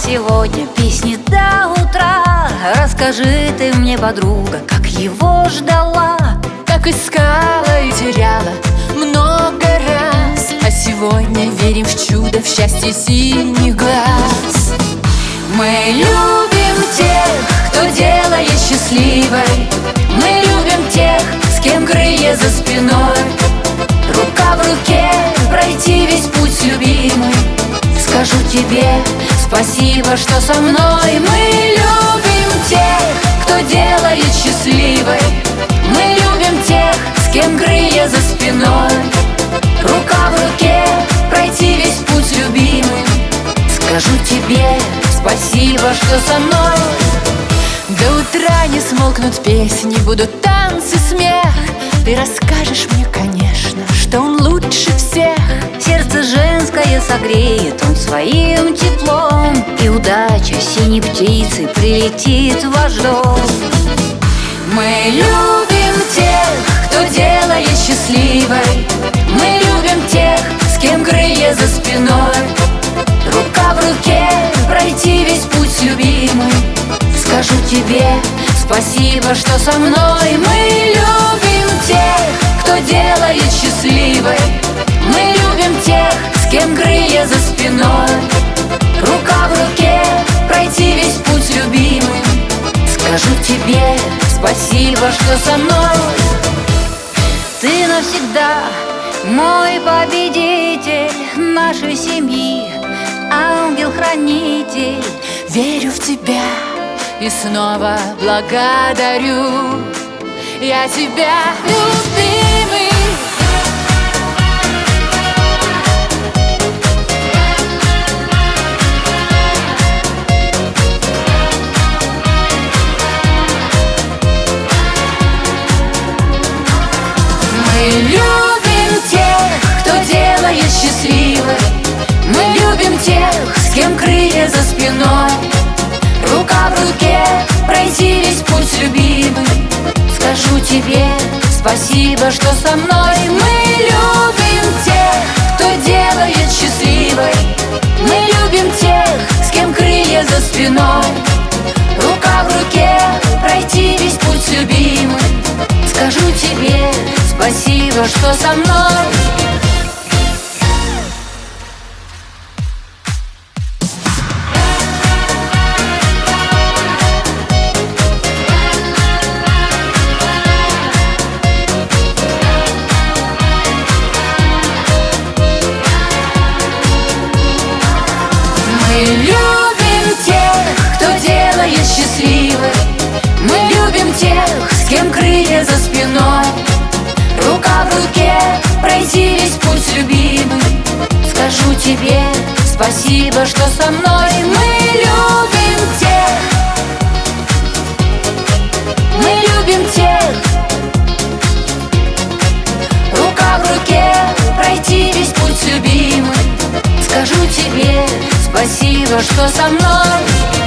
сегодня песни до утра. Расскажи ты мне, подруга, как его ждала. Как искала и теряла много раз, а сегодня верим в чудо, в счастье синих глаз. Мы любим тех, кто делает счастливой. Мы любим тех, с кем крылья за спиной. Рука в руке пройти весь путь любимый. Скажу тебе спасибо, что со мной. Мы любим тех, кто делает счастливой. Мы любим тех, с кем крылья за спиной. Рука в руке пройти весь путь любимый. Скажу тебе спасибо, что со мной. До утра не смолкнут песни, будут танцы, смех. Ты расскажешь мне, конечно, что он лучше всех. Сердце женское согреет он своим теплом, и удача синей птицы прилетит в ваш дом. Мы любим тех, кто делает счастливой. Мы любим тех, с кем крылья за спиной. Рука в руке пройти весь путь любимый. Скажу тебе спасибо, что со мной. Мы любим тех, кто делает счастливой. Мы любим тех, с кем крылья за спиной. Рука в руке пройти весь путь любимый. Скажу тебе спасибо, что со мной. Ты навсегда мой победитель нашей семьи, ангел-хранитель. Верю в тебя и снова благодарю. Я тебя, любимый. Мы любим тех, кто делает счастливой. Мы любим тех, с кем крылья за спиной. Рука в руке пройти весь путь любимый. Скажу тебе спасибо, что со мной. Мы любим тех, кто делает счастливой. Мы любим тех, с кем крылья за спиной. Рука в руке пройти весь путь любимый. Скажу тебе спасибо, что со мной. Мы любим тех, кто делает счастливой. Мы любим тех, с кем крылья за спиной. Рука в руке пройти весь путь любимый. Скажу тебе спасибо, что со мной. Мы любим тех. Мы любим тех. Рука в руке пройти весь путь любимый. Скажу тебе спасибо, что со мной.